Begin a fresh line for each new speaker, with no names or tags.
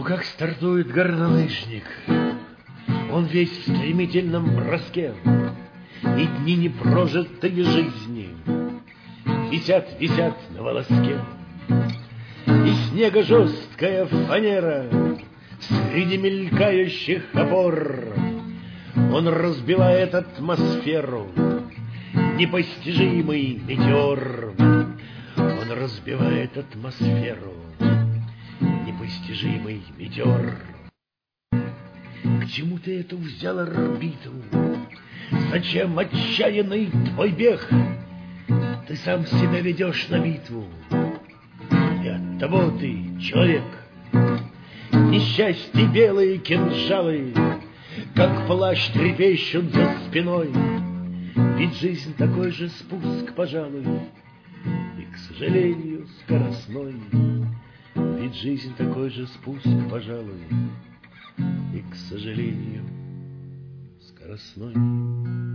как стартует горнолыжник. Он весь в стремительном броске, и дни непрожитой жизни висят на волоске. И снега жесткая фанера среди мелькающих опор. Он разбивает атмосферу, непостижимый метеор. Он разбивает атмосферу, непостижимый метеор. К чему ты эту взял орбиту? Зачем отчаянный твой бег? Ты сам себя ведешь на битву, и оттого ты человек. Несчастье белые кинжалы, как плащ, трепещут за спиной. Ведь жизнь такой же спуск, пожалуй, и, к сожалению, скоростной. Ведь жизнь такой же спуск, пожалуй, и, к сожалению, скоростной.